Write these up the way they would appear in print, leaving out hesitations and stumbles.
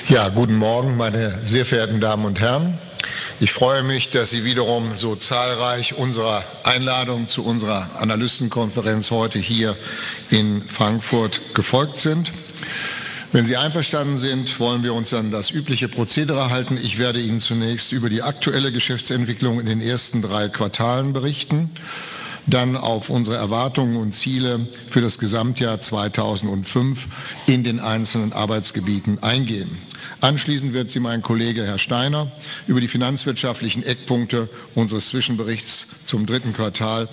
Ja, guten Morgen, meine sehr verehrten Damen und Herren. Ich freue mich, dass Sie wiederum so zahlreich unserer Einladung zu unserer Analystenkonferenz heute hier in Frankfurt gefolgt sind. Wenn Sie einverstanden sind, wollen wir uns an das übliche Prozedere halten. Ich werde Ihnen zunächst über die aktuelle Geschäftsentwicklung in den ersten 3 Quartalen berichten, dann auf unsere Erwartungen und Ziele für das Gesamtjahr 2005 in den einzelnen Arbeitsgebieten eingehen. Anschließend wird Sie mein Kollege Herr Steiner über die finanzwirtschaftlichen Eckpunkte unseres Zwischenberichts zum 3. Quartal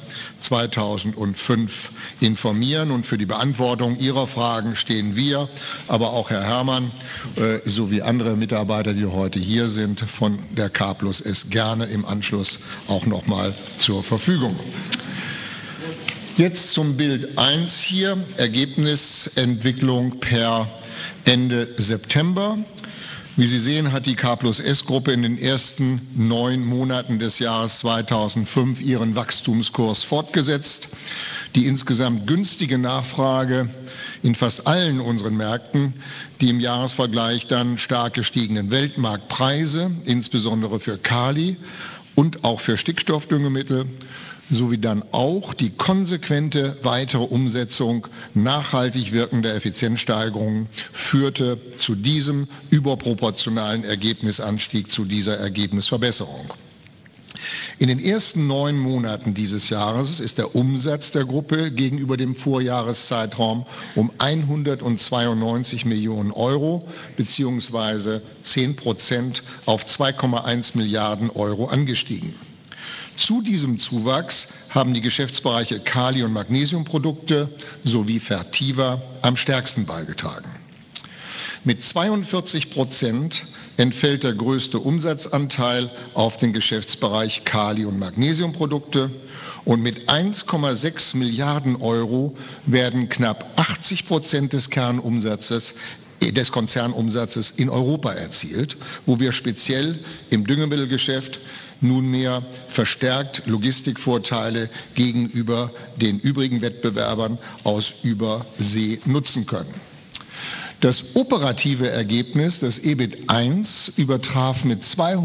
2005 informieren. Und für die Beantwortung Ihrer Fragen stehen wir, aber auch Herr Herrmann sowie andere Mitarbeiter, die heute hier sind, von der K+S gerne im Anschluss auch noch mal zur Verfügung. Jetzt zum Bild 1 hier, Ergebnisentwicklung per Ende September. Wie Sie sehen, hat die K+S-Gruppe in den ersten 9 Monaten des Jahres 2005 ihren Wachstumskurs fortgesetzt. Die insgesamt günstige Nachfrage in fast allen unseren Märkten, die im Jahresvergleich dann stark gestiegenen Weltmarktpreise, insbesondere für Kali und auch für Stickstoffdüngemittel, sowie dann auch die konsequente weitere Umsetzung nachhaltig wirkender Effizienzsteigerungen führte zu diesem überproportionalen Ergebnisanstieg, zu dieser Ergebnisverbesserung. In den ersten 9 Monaten dieses Jahres ist der Umsatz der Gruppe gegenüber dem Vorjahreszeitraum um 192 Millionen Euro bzw. 10% auf 2,1 Milliarden Euro angestiegen. Zu diesem Zuwachs haben die Geschäftsbereiche Kali- und Magnesiumprodukte sowie Fertiva am stärksten beigetragen. Mit 42% entfällt der größte Umsatzanteil auf den Geschäftsbereich Kali- und Magnesiumprodukte und mit 1,6 Milliarden Euro werden knapp 80% des Konzernumsatzes in Europa erzielt, wo wir speziell im Düngemittelgeschäft nunmehr verstärkt Logistikvorteile gegenüber den übrigen Wettbewerbern aus Übersee nutzen können. Das operative Ergebnis, das EBIT 1, übertraf mit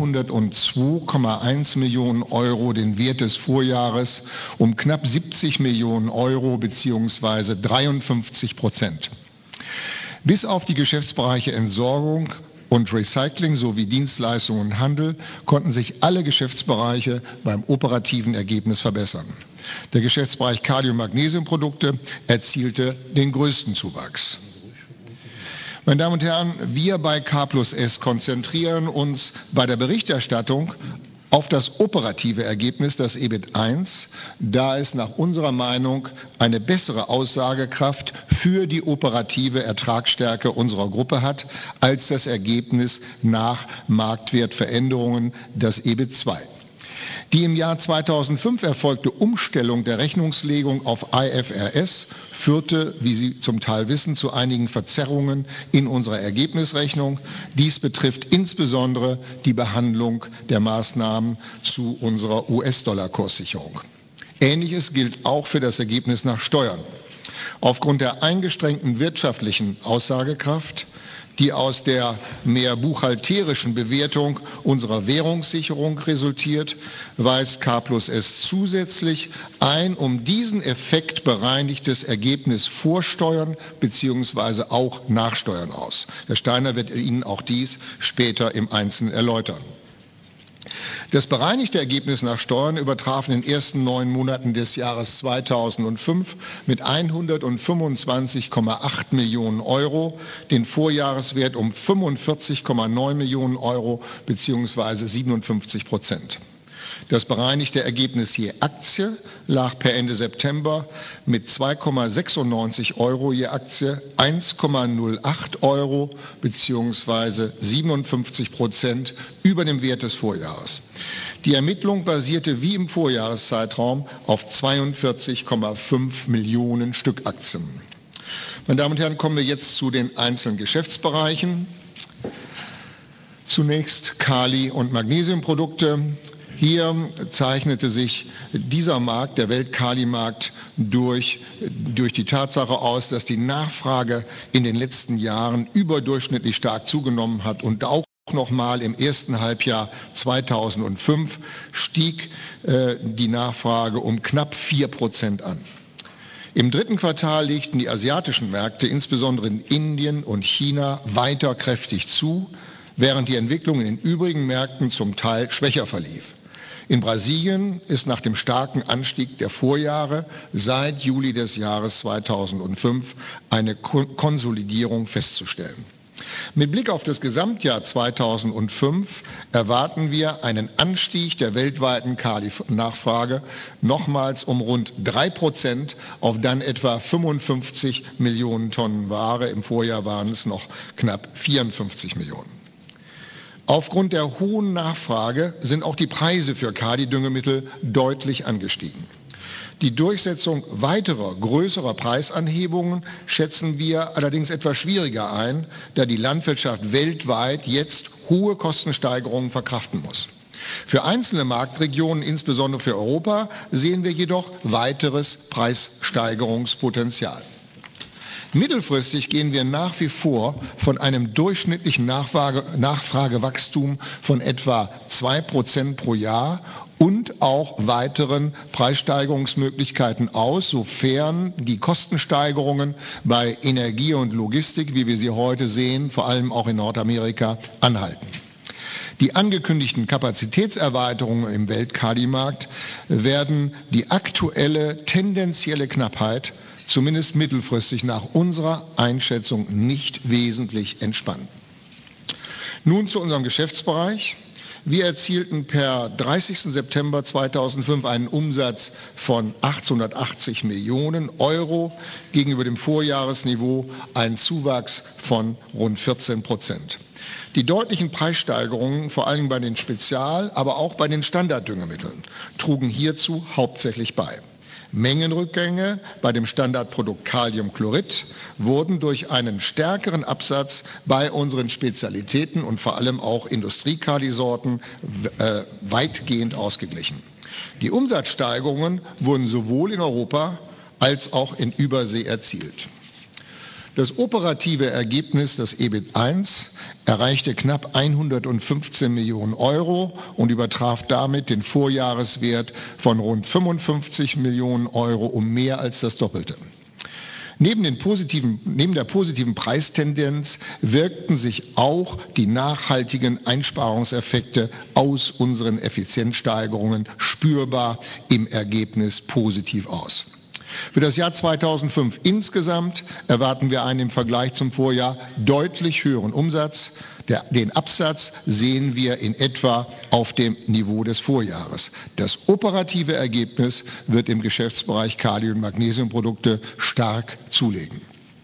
202,1 Millionen Euro den Wert des Vorjahres um knapp 70 Millionen Euro bzw. 53%. Bis auf die Geschäftsbereiche Entsorgung und Recycling sowie Dienstleistungen und Handel konnten sich alle Geschäftsbereiche beim operativen Ergebnis verbessern. Der Geschäftsbereich Kali- und Magnesiumprodukte erzielte den größten Zuwachs. Meine Damen und Herren, wir bei K+S konzentrieren uns bei der Berichterstattung auf das operative Ergebnis, das EBIT 1, da es nach unserer Meinung eine bessere Aussagekraft für die operative Ertragsstärke unserer Gruppe hat, als das Ergebnis nach Marktwertveränderungen, das EBIT 2. Die im Jahr 2005 erfolgte Umstellung der Rechnungslegung auf IFRS führte, wie Sie zum Teil wissen, zu einigen Verzerrungen in unserer Ergebnisrechnung. Dies betrifft insbesondere die Behandlung der Maßnahmen zu unserer US-Dollar-Kurssicherung. Ähnliches gilt auch für das Ergebnis nach Steuern. Aufgrund der eingeschränkten wirtschaftlichen Aussagekraft, die aus der mehr buchhalterischen Bewertung unserer Währungssicherung resultiert, weist K+S zusätzlich ein um diesen Effekt bereinigtes Ergebnis vor Steuern bzw. auch nach Steuern aus. Herr Steiner wird Ihnen auch dies später im Einzelnen erläutern. Das bereinigte Ergebnis nach Steuern übertraf in den ersten 9 Monaten des Jahres 2005 mit 125,8 Millionen Euro den Vorjahreswert um 45,9 Millionen Euro bzw. 57%. Das bereinigte Ergebnis je Aktie lag per Ende September mit 2,96 Euro je Aktie 1,08 Euro bzw. 57% über dem Wert des Vorjahres. Die Ermittlung basierte wie im Vorjahreszeitraum auf 42,5 Millionen Stück Aktien. Meine Damen und Herren, kommen wir jetzt zu den einzelnen Geschäftsbereichen. Zunächst Kali- und Magnesiumprodukte. Hier zeichnete sich dieser Markt, der Welt-Kalimarkt, durch die Tatsache aus, dass die Nachfrage in den letzten Jahren überdurchschnittlich stark zugenommen hat und auch nochmal im ersten Halbjahr 2005 stieg die Nachfrage um knapp 4% an. Im dritten Quartal legten die asiatischen Märkte, insbesondere in Indien und China, weiter kräftig zu, während die Entwicklung in den übrigen Märkten zum Teil schwächer verlief. In Brasilien ist nach dem starken Anstieg der Vorjahre seit Juli des Jahres 2005 eine Konsolidierung festzustellen. Mit Blick auf das Gesamtjahr 2005 erwarten wir einen Anstieg der weltweiten Kali-Nachfrage nochmals um rund 3% auf dann etwa 55 Millionen Tonnen Ware. Im Vorjahr waren es noch knapp 54 Millionen. Aufgrund der hohen Nachfrage sind auch die Preise für Kali-Düngemittel deutlich angestiegen. Die Durchsetzung weiterer, größerer Preisanhebungen schätzen wir allerdings etwas schwieriger ein, da die Landwirtschaft weltweit jetzt hohe Kostensteigerungen verkraften muss. Für einzelne Marktregionen, insbesondere für Europa, sehen wir jedoch weiteres Preissteigerungspotenzial. Mittelfristig gehen wir nach wie vor von einem durchschnittlichen Nachfragewachstum von etwa 2% pro Jahr und auch weiteren Preissteigerungsmöglichkeiten aus, sofern die Kostensteigerungen bei Energie und Logistik, wie wir sie heute sehen, vor allem auch in Nordamerika, anhalten. Die angekündigten Kapazitätserweiterungen im Welt-Kali-Markt werden die aktuelle tendenzielle Knappheit zumindest mittelfristig nach unserer Einschätzung nicht wesentlich entspannen. Nun zu unserem Geschäftsbereich. Wir erzielten per 30. September 2005 einen Umsatz von 880 Millionen Euro, gegenüber dem Vorjahresniveau ein Zuwachs von rund 14%. Die deutlichen Preissteigerungen, vor allem bei den Spezial-, aber auch bei den Standarddüngemitteln, trugen hierzu hauptsächlich bei. Mengenrückgänge bei dem Standardprodukt Kaliumchlorid wurden durch einen stärkeren Absatz bei unseren Spezialitäten und vor allem auch Industriekalisorten weitgehend ausgeglichen. Die Umsatzsteigerungen wurden sowohl in Europa als auch in Übersee erzielt. Das operative Ergebnis, das EBIT 1, erreichte knapp 115 Millionen Euro und übertraf damit den Vorjahreswert von rund 55 Millionen Euro um mehr als das Doppelte. Neben der positiven Preistendenz wirkten sich auch die nachhaltigen Einsparungseffekte aus unseren Effizienzsteigerungen spürbar im Ergebnis positiv aus. Für das Jahr 2005 insgesamt erwarten wir einen im Vergleich zum Vorjahr deutlich höheren Umsatz. Den Absatz sehen wir in etwa auf dem Niveau des Vorjahres. Das operative Ergebnis wird im Geschäftsbereich Kali- und Magnesiumprodukte stark zulegen.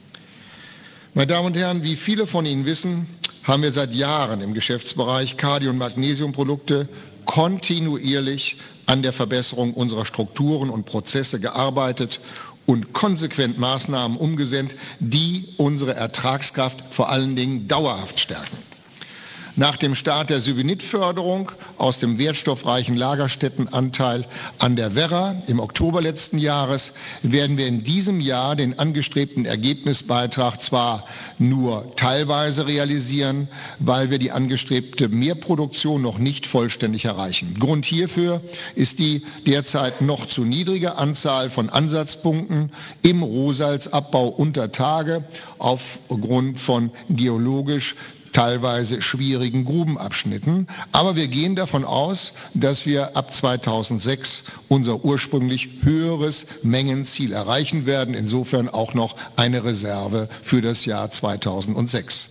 Meine Damen und Herren, wie viele von Ihnen wissen, haben wir seit Jahren im Geschäftsbereich Kali- und Magnesiumprodukte kontinuierlich an der Verbesserung unserer Strukturen und Prozesse gearbeitet und konsequent Maßnahmen umgesetzt, die unsere Ertragskraft vor allen Dingen dauerhaft stärken. Nach dem Start der Sylvinit-Förderung aus dem wertstoffreichen Lagerstättenanteil an der Werra im Oktober letzten Jahres werden wir in diesem Jahr den angestrebten Ergebnisbeitrag zwar nur teilweise realisieren, weil wir die angestrebte Mehrproduktion noch nicht vollständig erreichen. Grund hierfür ist die derzeit noch zu niedrige Anzahl von Ansatzpunkten im Rohsalzabbau unter Tage aufgrund von geologisch teilweise schwierigen Grubenabschnitten. Aber wir gehen davon aus, dass wir ab 2006 unser ursprünglich höheres Mengenziel erreichen werden. Insofern auch noch eine Reserve für das Jahr 2006.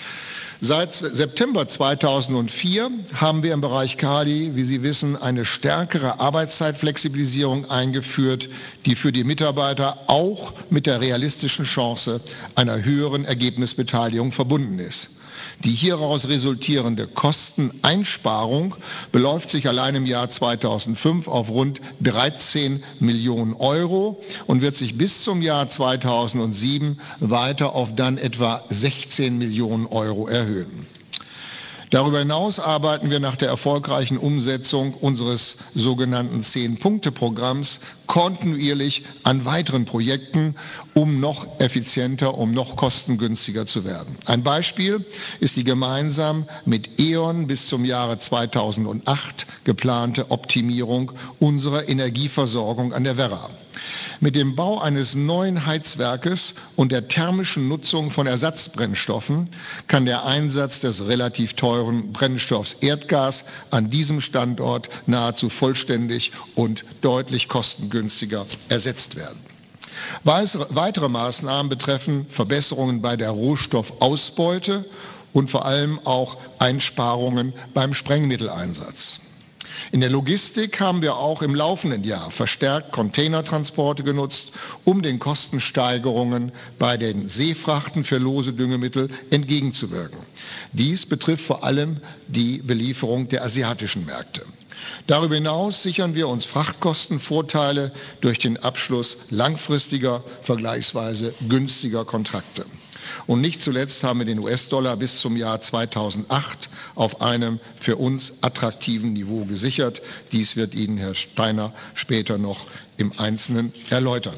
Seit September 2004 haben wir im Bereich Kali, wie Sie wissen, eine stärkere Arbeitszeitflexibilisierung eingeführt, die für die Mitarbeiter auch mit der realistischen Chance einer höheren Ergebnisbeteiligung verbunden ist. Die hieraus resultierende Kosteneinsparung beläuft sich allein im Jahr 2005 auf rund 13 Millionen Euro und wird sich bis zum Jahr 2007 weiter auf dann etwa 16 Millionen Euro erhöhen. Darüber hinaus arbeiten wir nach der erfolgreichen Umsetzung unseres sogenannten 10-Punkte-Programms kontinuierlich an weiteren Projekten, um noch effizienter, um noch kostengünstiger zu werden. Ein Beispiel ist die gemeinsam mit E.ON bis zum Jahre 2008 geplante Optimierung unserer Energieversorgung an der Werra. Mit dem Bau eines neuen Heizwerkes und der thermischen Nutzung von Ersatzbrennstoffen kann der Einsatz des relativ teuren Brennstoffs Erdgas an diesem Standort nahezu vollständig und deutlich kostengünstiger ersetzt werden. Weitere Maßnahmen betreffen Verbesserungen bei der Rohstoffausbeute und vor allem auch Einsparungen beim Sprengmitteleinsatz. In der Logistik haben wir auch im laufenden Jahr verstärkt Containertransporte genutzt, um den Kostensteigerungen bei den Seefrachten für lose Düngemittel entgegenzuwirken. Dies betrifft vor allem die Belieferung der asiatischen Märkte. Darüber hinaus sichern wir uns Frachtkostenvorteile durch den Abschluss langfristiger, vergleichsweise günstiger Kontrakte. Und nicht zuletzt haben wir den US-Dollar bis zum Jahr 2008 auf einem für uns attraktiven Niveau gesichert. Dies wird Ihnen Herr Steiner später noch im Einzelnen erläutern.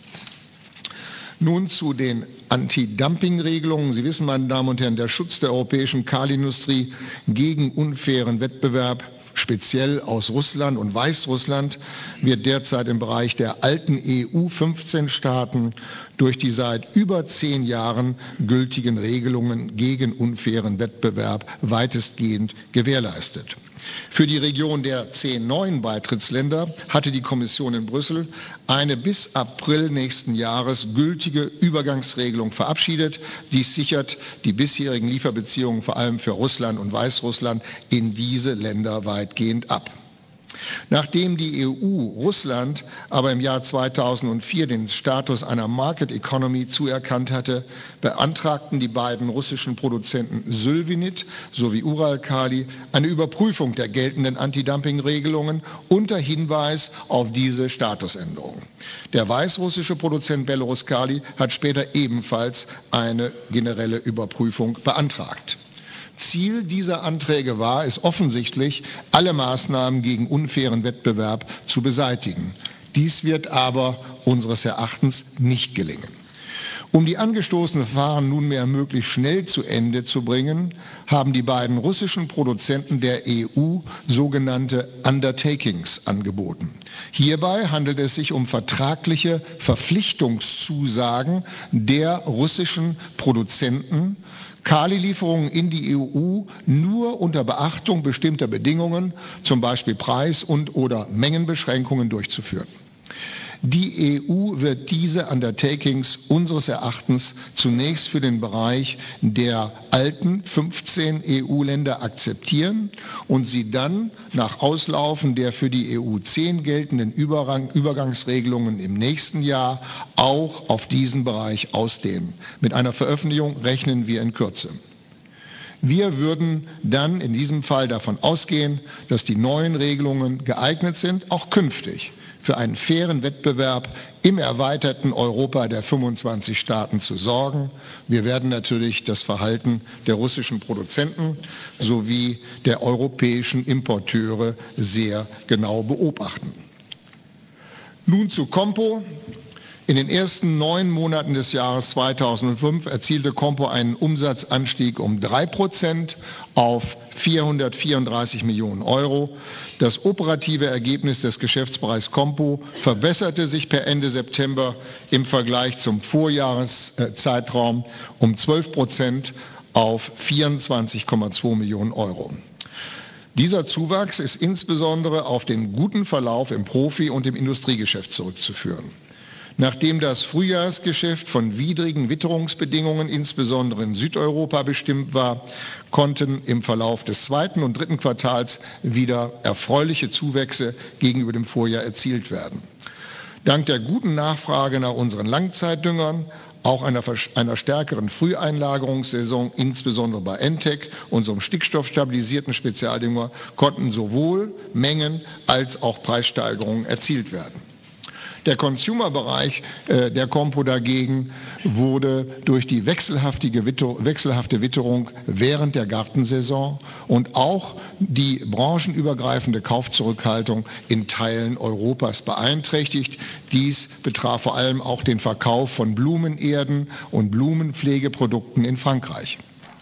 Nun zu den Anti-Dumping-Regelungen. Sie wissen, meine Damen und Herren, der Schutz der europäischen Kahlindustrie gegen unfairen Wettbewerb, speziell aus Russland und Weißrussland, wird derzeit im Bereich der alten EU-15-Staaten durch die seit über 10 Jahren gültigen Regelungen gegen unfairen Wettbewerb weitestgehend gewährleistet. Für die Region der 10 neuen Beitrittsländer hatte die Kommission in Brüssel eine bis April nächsten Jahres gültige Übergangsregelung verabschiedet. Dies sichert die bisherigen Lieferbeziehungen vor allem für Russland und Weißrussland in diese Länder weitgehend ab. Nachdem die EU Russland aber im Jahr 2004 den Status einer Market Economy zuerkannt hatte, beantragten die beiden russischen Produzenten Sylvinit sowie Uralkali eine Überprüfung der geltenden Antidumping-Regelungen unter Hinweis auf diese Statusänderung. Der weißrussische Produzent Belarus-Kali hat später ebenfalls eine generelle Überprüfung beantragt. Ziel dieser Anträge war es offensichtlich, alle Maßnahmen gegen unfairen Wettbewerb zu beseitigen. Dies wird aber unseres Erachtens nicht gelingen. Um die angestoßenen Verfahren nunmehr möglichst schnell zu Ende zu bringen, haben die beiden russischen Produzenten der EU sogenannte Undertakings angeboten. Hierbei handelt es sich um vertragliche Verpflichtungszusagen der russischen Produzenten, Kali-Lieferungen in die EU nur unter Beachtung bestimmter Bedingungen, zum Beispiel Preis- und/oder Mengenbeschränkungen, durchzuführen. Die EU wird diese Undertakings unseres Erachtens zunächst für den Bereich der alten 15 EU-Länder akzeptieren und sie dann nach Auslaufen der für die EU 10 geltenden Übergangsregelungen im nächsten Jahr auch auf diesen Bereich ausdehnen. Mit einer Veröffentlichung rechnen wir in Kürze. Wir würden dann in diesem Fall davon ausgehen, dass die neuen Regelungen geeignet sind, auch künftig für einen fairen Wettbewerb im erweiterten Europa der 25 Staaten zu sorgen. Wir werden natürlich das Verhalten der russischen Produzenten sowie der europäischen Importeure sehr genau beobachten. Nun zu Compo. In den ersten 9 Monaten des Jahres 2005 erzielte Compo einen Umsatzanstieg um 3% auf 434 Millionen Euro. Das operative Ergebnis des Geschäftsbereichs Compo verbesserte sich per Ende September im Vergleich zum Vorjahreszeitraum um 12% auf 24,2 Millionen Euro. Dieser Zuwachs ist insbesondere auf den guten Verlauf im Profi- und im Industriegeschäft zurückzuführen. Nachdem das Frühjahrsgeschäft von widrigen Witterungsbedingungen, insbesondere in Südeuropa, bestimmt war, konnten im Verlauf des 2. und 3. Quartals wieder erfreuliche Zuwächse gegenüber dem Vorjahr erzielt werden. Dank der guten Nachfrage nach unseren Langzeitdüngern, auch einer stärkeren Früheinlagerungssaison, insbesondere bei Entec, unserem stickstoffstabilisierten Spezialdünger, konnten sowohl Mengen- als auch Preissteigerungen erzielt werden. Der Consumer-Bereich der Compo dagegen wurde durch die wechselhafte Witterung während der Gartensaison und auch die branchenübergreifende Kaufzurückhaltung in Teilen Europas beeinträchtigt. Dies betraf vor allem auch den Verkauf von Blumenerden und Blumenpflegeprodukten in Frankreich.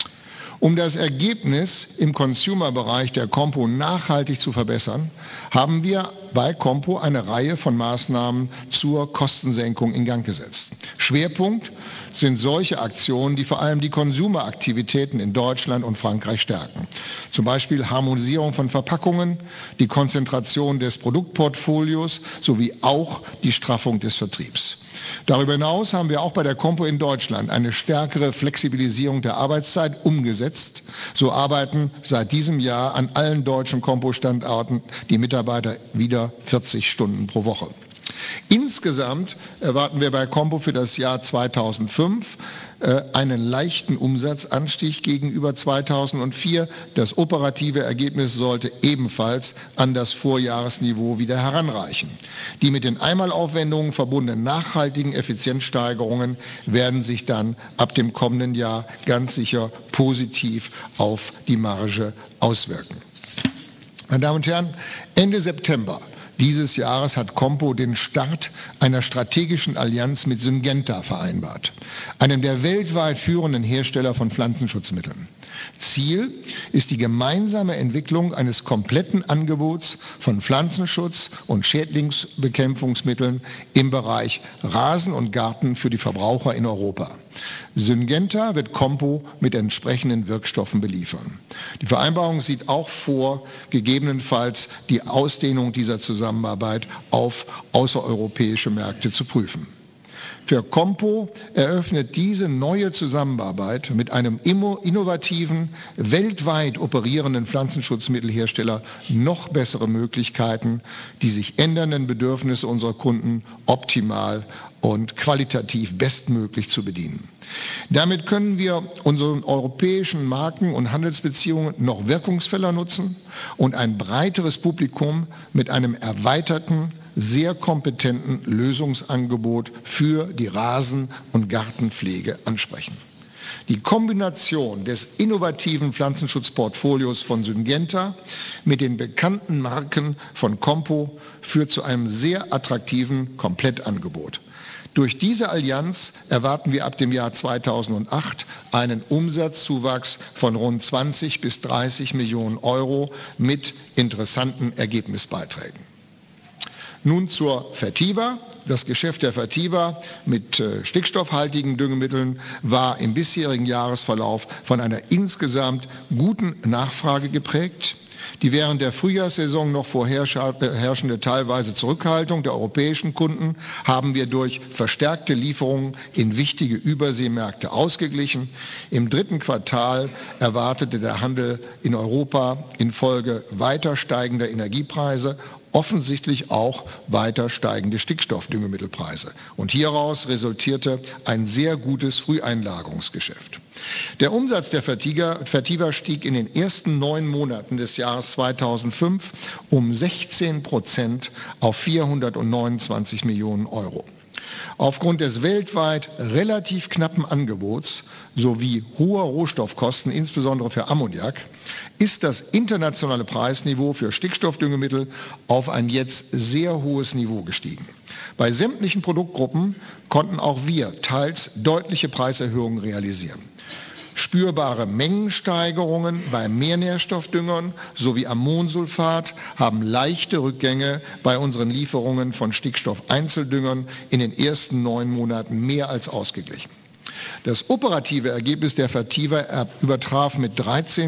Um das Ergebnis im Consumer-Bereich der Compo nachhaltig zu verbessern, haben wir bei Compo eine Reihe von Maßnahmen zur Kostensenkung in Gang gesetzt. Schwerpunkt sind solche Aktionen, die vor allem die Konsumeraktivitäten in Deutschland und Frankreich stärken. Zum Beispiel Harmonisierung von Verpackungen, die Konzentration des Produktportfolios sowie auch die Straffung des Vertriebs. Darüber hinaus haben wir auch bei der Compo in Deutschland eine stärkere Flexibilisierung der Arbeitszeit umgesetzt. So arbeiten seit diesem Jahr an allen deutschen Compo-Standorten die Mitarbeiter wieder 40 Stunden pro Woche. Insgesamt erwarten wir bei Compo für das Jahr 2005 einen leichten Umsatzanstieg gegenüber 2004. Das operative Ergebnis sollte ebenfalls an das Vorjahresniveau wieder heranreichen. Die mit den Einmalaufwendungen verbundenen nachhaltigen Effizienzsteigerungen werden sich dann ab dem kommenden Jahr ganz sicher positiv auf die Marge auswirken. Meine Damen und Herren, Ende September dieses Jahres hat Compo den Start einer strategischen Allianz mit Syngenta vereinbart, einem der weltweit führenden Hersteller von Pflanzenschutzmitteln. Ziel ist die gemeinsame Entwicklung eines kompletten Angebots von Pflanzenschutz- und Schädlingsbekämpfungsmitteln im Bereich Rasen und Garten für die Verbraucher in Europa. Syngenta wird Compo mit entsprechenden Wirkstoffen beliefern. Die Vereinbarung sieht auch vor, gegebenenfalls die Ausdehnung dieser Zusammenarbeit auf außereuropäische Märkte zu prüfen. Für Compo eröffnet diese neue Zusammenarbeit mit einem innovativen, weltweit operierenden Pflanzenschutzmittelhersteller noch bessere Möglichkeiten, die sich ändernden Bedürfnisse unserer Kunden optimal und qualitativ bestmöglich zu bedienen. Damit können wir unsere europäischen Marken- und Handelsbeziehungen noch wirkungsvoller nutzen und ein breiteres Publikum mit einem erweiterten, sehr kompetenten Lösungsangebot für die Rasen- und Gartenpflege ansprechen. Die Kombination des innovativen Pflanzenschutzportfolios von Syngenta mit den bekannten Marken von Compo führt zu einem sehr attraktiven Komplettangebot. Durch diese Allianz erwarten wir ab dem Jahr 2008 einen Umsatzzuwachs von rund 20 bis 30 Millionen Euro mit interessanten Ergebnisbeiträgen. Nun zur Fertiva. Das Geschäft der Fertiva mit stickstoffhaltigen Düngemitteln war im bisherigen Jahresverlauf von einer insgesamt guten Nachfrage geprägt. Die während der Frühjahrssaison noch vorherrschende teilweise Zurückhaltung der europäischen Kunden haben wir durch verstärkte Lieferungen in wichtige Überseemärkte ausgeglichen. Im dritten Quartal erwartete der Handel in Europa infolge weiter steigender Energiepreise offensichtlich auch weiter steigende Stickstoffdüngemittelpreise. Und hieraus resultierte ein sehr gutes Früheinlagerungsgeschäft. Der Umsatz der Fertiva stieg in den ersten 9 Monaten des Jahres 2005 um 16% auf 429 Millionen Euro. Aufgrund des weltweit relativ knappen Angebots sowie hoher Rohstoffkosten, insbesondere für Ammoniak, ist das internationale Preisniveau für Stickstoffdüngemittel auf ein jetzt sehr hohes Niveau gestiegen. Bei sämtlichen Produktgruppen konnten auch wir teils deutliche Preiserhöhungen realisieren. Spürbare Mengensteigerungen bei Mehrnährstoffdüngern sowie Ammonsulfat haben leichte Rückgänge bei unseren Lieferungen von Stickstoffeinzeldüngern in den ersten 9 Monaten mehr als ausgeglichen. Das operative Ergebnis der Fertiva übertraf mit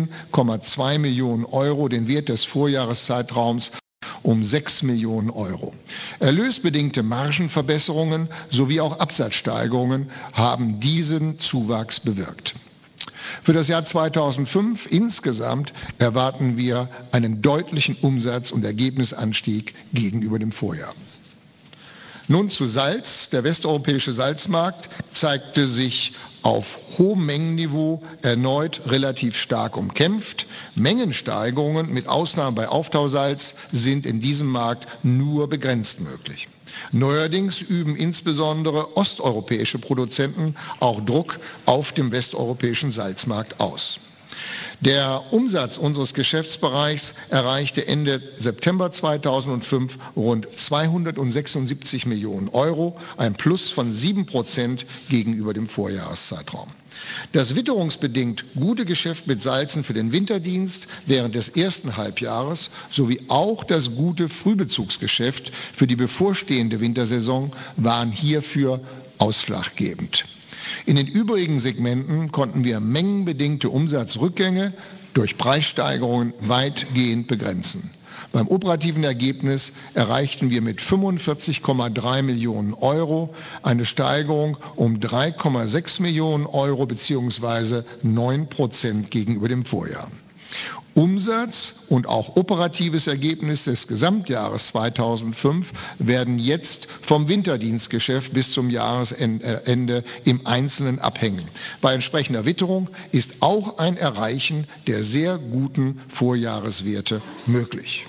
13,2 Millionen Euro den Wert des Vorjahreszeitraums um 6 Millionen Euro. Erlösbedingte Margenverbesserungen sowie auch Absatzsteigerungen haben diesen Zuwachs bewirkt. Für das Jahr 2005 insgesamt erwarten wir einen deutlichen Umsatz- und Ergebnisanstieg gegenüber dem Vorjahr. Nun zu Salz. Der westeuropäische Salzmarkt zeigte sich auf hohem Mengenniveau erneut relativ stark umkämpft. Mengensteigerungen mit Ausnahme bei Auftausalz sind in diesem Markt nur begrenzt möglich. Neuerdings üben insbesondere osteuropäische Produzenten auch Druck auf dem westeuropäischen Salzmarkt aus. Der Umsatz unseres Geschäftsbereichs erreichte Ende September 2005 rund 276 Millionen Euro, ein Plus von 7% gegenüber dem Vorjahreszeitraum. Das witterungsbedingt gute Geschäft mit Salzen für den Winterdienst während des ersten Halbjahres sowie auch das gute Frühbezugsgeschäft für die bevorstehende Wintersaison waren hierfür ausschlaggebend. In den übrigen Segmenten konnten wir mengenbedingte Umsatzrückgänge durch Preissteigerungen weitgehend begrenzen. Beim operativen Ergebnis erreichten wir mit 45,3 Millionen Euro eine Steigerung um 3,6 Millionen Euro bzw. 9% gegenüber dem Vorjahr. Umsatz und auch operatives Ergebnis des Gesamtjahres 2005 werden jetzt vom Winterdienstgeschäft bis zum Jahresende im Einzelnen abhängen. Bei entsprechender Witterung ist auch ein Erreichen der sehr guten Vorjahreswerte möglich.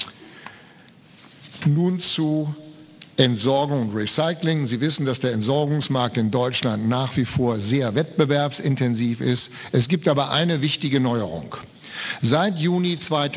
Nun zu Entsorgung und Recycling. Sie wissen, dass der Entsorgungsmarkt in Deutschland nach wie vor sehr wettbewerbsintensiv ist. Es gibt aber eine wichtige Neuerung. Seit Juni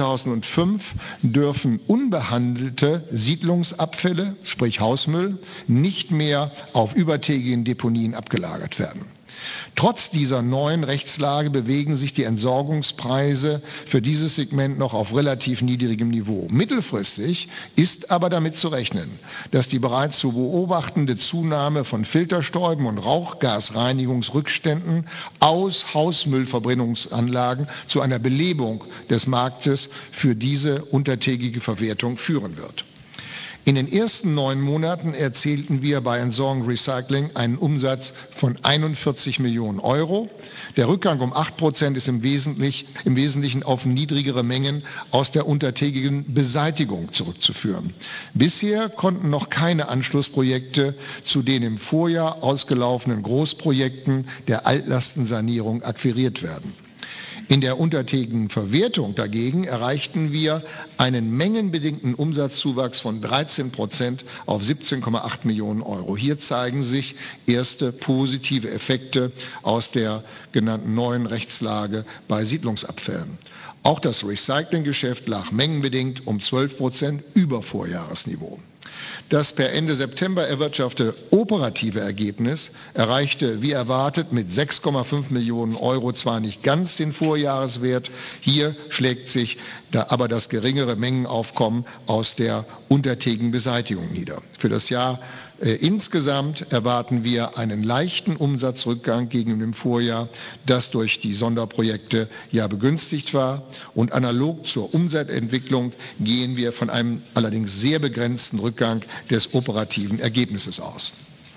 2005 dürfen unbehandelte Siedlungsabfälle, sprich Hausmüll, nicht mehr auf übertägigen Deponien abgelagert werden. Trotz dieser neuen Rechtslage bewegen sich die Entsorgungspreise für dieses Segment noch auf relativ niedrigem Niveau. Mittelfristig ist aber damit zu rechnen, dass die bereits zu beobachtende Zunahme von Filterstäuben und Rauchgasreinigungsrückständen aus Hausmüllverbrennungsanlagen zu einer Belebung des Marktes für diese untertägige Verwertung führen wird. In den ersten 9 Monaten erzielten wir bei Entsorgung und Recycling einen Umsatz von 41 Millionen Euro. Der Rückgang um 8% ist im Wesentlichen auf niedrigere Mengen aus der untertägigen Beseitigung zurückzuführen. Bisher konnten noch keine Anschlussprojekte zu den im Vorjahr ausgelaufenen Großprojekten der Altlastensanierung akquiriert werden. In der untertägigen Verwertung dagegen erreichten wir einen mengenbedingten Umsatzzuwachs von 13% auf 17,8 Millionen Euro. Hier zeigen sich erste positive Effekte aus der genannten neuen Rechtslage bei Siedlungsabfällen. Auch das Recyclinggeschäft lag mengenbedingt um 12% über Vorjahresniveau. Das per Ende September erwirtschaftete operative Ergebnis erreichte, wie erwartet, mit 6,5 Millionen Euro zwar nicht ganz den Vorjahreswert, hier schlägt sich aber das geringere Mengenaufkommen aus der untertägigen Beseitigung nieder. Für das Jahr insgesamt erwarten wir einen leichten Umsatzrückgang gegenüber dem Vorjahr, das durch die Sonderprojekte ja begünstigt war. Und analog zur Umsatzentwicklung gehen wir von einem allerdings sehr begrenzten Rückgang des operativen Ergebnisses aus.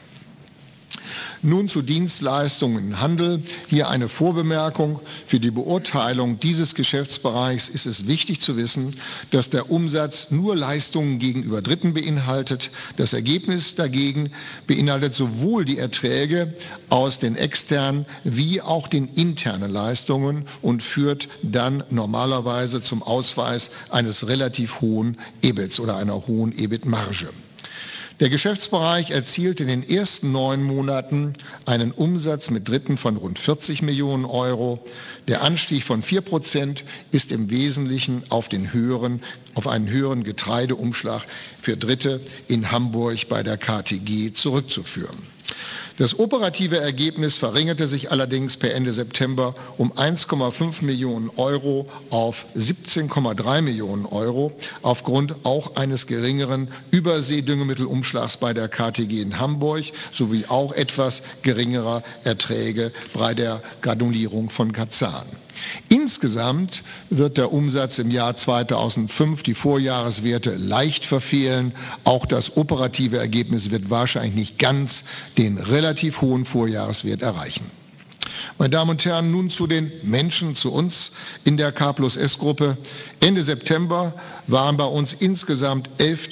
Nun zu Dienstleistungen im Handel. Hier eine Vorbemerkung. Für die Beurteilung dieses Geschäftsbereichs ist es wichtig zu wissen, dass der Umsatz nur Leistungen gegenüber Dritten beinhaltet. Das Ergebnis dagegen beinhaltet sowohl die Erträge aus den externen wie auch den internen Leistungen und führt dann normalerweise zum Ausweis eines relativ hohen EBITs oder einer hohen EBIT-Marge. Der Geschäftsbereich erzielt in den ersten 9 Monaten einen Umsatz mit Dritten von rund 40 Millionen Euro. Der Anstieg von 4% ist im Wesentlichen auf einen höheren Getreideumschlag für Dritte in Hamburg bei der KTG zurückzuführen. Das operative Ergebnis verringerte sich allerdings per Ende September um 1,5 Millionen Euro auf 17,3 Millionen Euro aufgrund auch eines geringeren Überseedüngemittelumschlags bei der KTG in Hamburg sowie auch etwas geringerer Erträge bei der Granulierung von Kazan. Insgesamt wird der Umsatz im Jahr 2005 die Vorjahreswerte leicht verfehlen. Auch das operative Ergebnis wird wahrscheinlich nicht ganz den relativ hohen Vorjahreswert erreichen. Meine Damen und Herren, nun zu den Menschen, zu uns in der K+S-Gruppe. Ende September waren bei uns insgesamt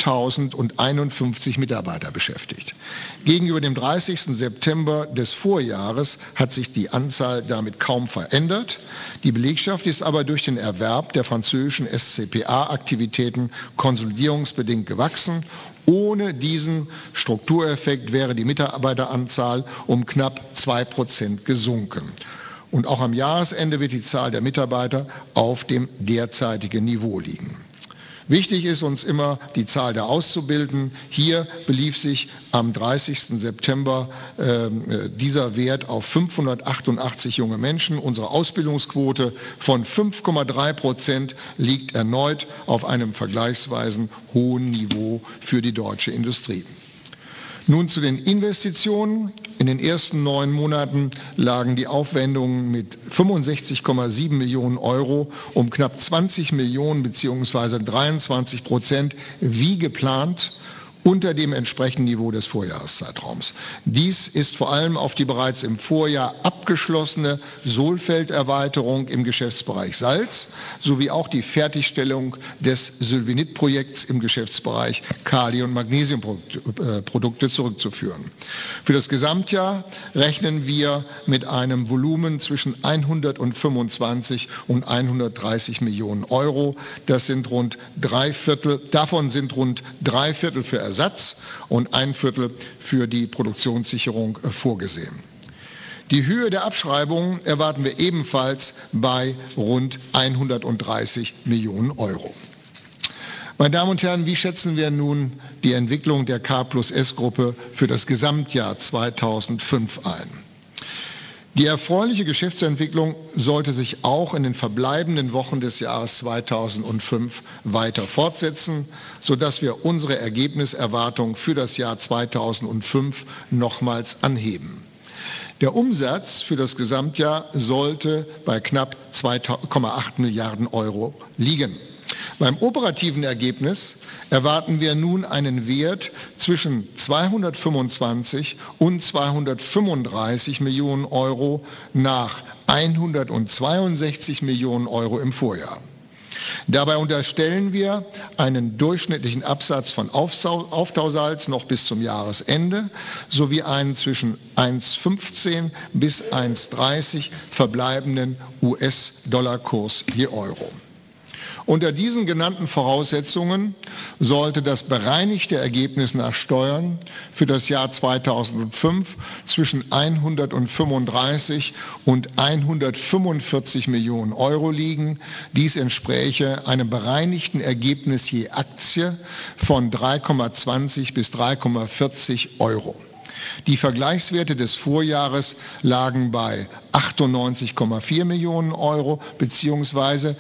11.051 Mitarbeiter beschäftigt. Gegenüber dem 30. September des Vorjahres hat sich die Anzahl damit kaum verändert. Die Belegschaft ist aber durch den Erwerb der französischen SCPA-Aktivitäten konsolidierungsbedingt gewachsen. Ohne diesen Struktureffekt wäre die Mitarbeiteranzahl um knapp 2% gesunken. Und auch am Jahresende wird die Zahl der Mitarbeiter auf dem derzeitigen Niveau liegen. Wichtig ist uns immer die Zahl der Auszubildenden. Hier belief sich am 30. September dieser Wert auf 588 junge Menschen. Unsere Ausbildungsquote von 5,3% liegt erneut auf einem vergleichsweise hohen Niveau für die deutsche Industrie. Nun zu den Investitionen. In den ersten 9 Monaten lagen die Aufwendungen mit 65,7 Millionen Euro um knapp 20 Millionen bzw. 23% wie geplant unter dem entsprechenden Niveau des Vorjahreszeitraums. Dies ist vor allem auf die bereits im Vorjahr abgeschlossene Sohlfelderweiterung im Geschäftsbereich Salz sowie auch die Fertigstellung des Sylvinit-Projekts im Geschäftsbereich Kali- und Magnesiumprodukte zurückzuführen. Für das Gesamtjahr rechnen wir mit einem Volumen zwischen 125 und 130 Millionen Euro. Das sind rund 3/4, davon sind rund 3/4 für Ersatz und 1/4 für die Produktionssicherung vorgesehen. Die Höhe der Abschreibungen erwarten wir ebenfalls bei rund 130 Millionen Euro. Meine Damen und Herren, wie schätzen wir nun die Entwicklung der K+S-Gruppe für das Gesamtjahr 2005 ein? Die erfreuliche Geschäftsentwicklung sollte sich auch in den verbleibenden Wochen des Jahres 2005 weiter fortsetzen, sodass wir unsere Ergebniserwartung für das Jahr 2005 nochmals anheben. Der Umsatz für das Gesamtjahr sollte bei knapp 2,8 Milliarden Euro liegen. Beim operativen Ergebnis erwarten wir nun einen Wert zwischen 225 und 235 Millionen Euro nach 162 Millionen Euro im Vorjahr. Dabei unterstellen wir einen durchschnittlichen Absatz von Auftausalz noch bis zum Jahresende sowie einen zwischen 1,15 bis 1,30 verbleibenden US-Dollar-Kurs je Euro. Unter diesen genannten Voraussetzungen sollte das bereinigte Ergebnis nach Steuern für das Jahr 2005 zwischen 135 und 145 Millionen Euro liegen. Dies entspräche einem bereinigten Ergebnis je Aktie von 3,20 bis 3,40 Euro. Die Vergleichswerte des Vorjahres lagen bei 98,4 Millionen Euro bzw.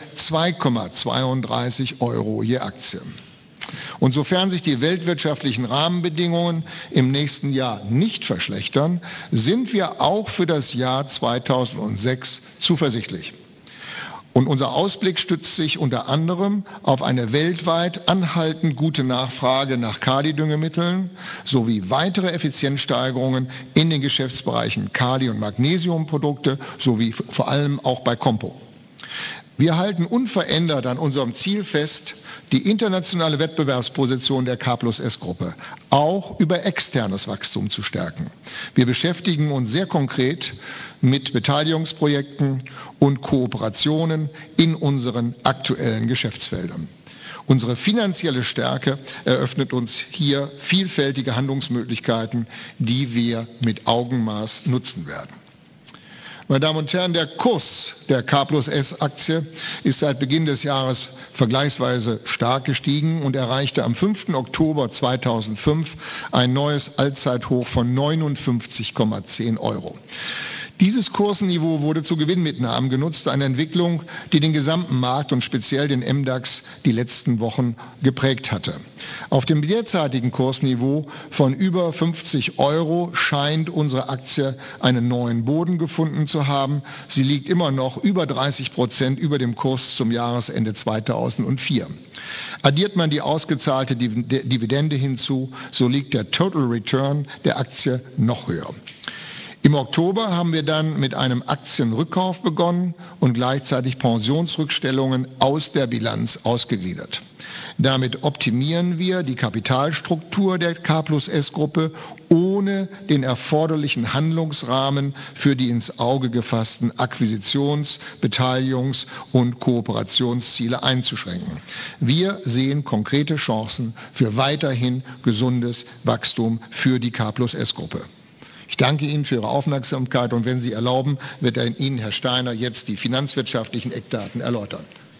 2,32 Euro je Aktie. Und sofern sich die weltwirtschaftlichen Rahmenbedingungen im nächsten Jahr nicht verschlechtern, sind wir auch für das Jahr 2006 zuversichtlich. Und unser Ausblick stützt sich unter anderem auf eine weltweit anhaltend gute Nachfrage nach Kali-Düngemitteln sowie weitere Effizienzsteigerungen in den Geschäftsbereichen Kali- und Magnesiumprodukte sowie vor allem auch bei Compo. Wir halten unverändert an unserem Ziel fest, die internationale Wettbewerbsposition der K+S-Gruppe auch über externes Wachstum zu stärken. Wir beschäftigen uns sehr konkret mit Beteiligungsprojekten und Kooperationen in unseren aktuellen Geschäftsfeldern. Unsere finanzielle Stärke eröffnet uns hier vielfältige Handlungsmöglichkeiten, die wir mit Augenmaß nutzen werden. Meine Damen und Herren, der Kurs der K+S-Aktie ist seit Beginn des Jahres vergleichsweise stark gestiegen und erreichte am 5. Oktober 2005 ein neues Allzeithoch von 59,10 Euro. Dieses Kursniveau wurde zu Gewinnmitnahmen genutzt, eine Entwicklung, die den gesamten Markt und speziell den MDAX die letzten Wochen geprägt hatte. Auf dem derzeitigen Kursniveau von über 50 Euro scheint unsere Aktie einen neuen Boden gefunden zu haben. Sie liegt immer noch über 30% über dem Kurs zum Jahresende 2004. Addiert man die ausgezahlte Dividende hinzu, so liegt der Total Return der Aktie noch höher. Im Oktober haben wir dann mit einem Aktienrückkauf begonnen und gleichzeitig Pensionsrückstellungen aus der Bilanz ausgegliedert. Damit optimieren wir die Kapitalstruktur der K+S-Gruppe, ohne den erforderlichen Handlungsrahmen für die ins Auge gefassten Akquisitions-, Beteiligungs- und Kooperationsziele einzuschränken. Wir sehen konkrete Chancen für weiterhin gesundes Wachstum für die K+S-Gruppe. Ich danke Ihnen für Ihre Aufmerksamkeit und wenn Sie erlauben, wird Ihnen Herr Steiner jetzt die finanzwirtschaftlichen Eckdaten erläutern.